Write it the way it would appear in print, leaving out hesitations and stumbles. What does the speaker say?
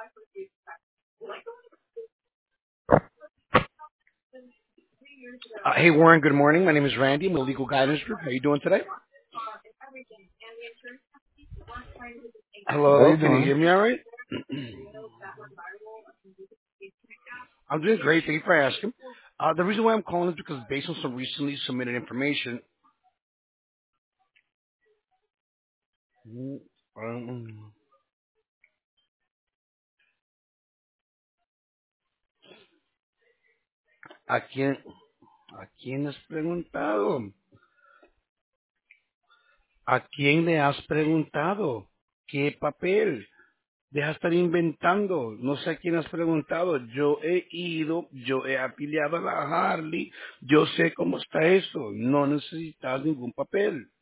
Hey Warren, good morning. My name is Randy. I'm with Legal Guidance Group. How you doing today? How Hello, you can you doing? hear me all right? I'm doing great. Thank you for asking. The reason why I'm calling is because based on some recently submitted information, um, ¿a quién, a quién has preguntado? ¿A quién le has preguntado? ¿Qué papel? Deja de estar inventando. No sé a quién has preguntado. Yo he ido, yo he afiliado a la Harley. Yo sé cómo está eso. No necesitas ningún papel.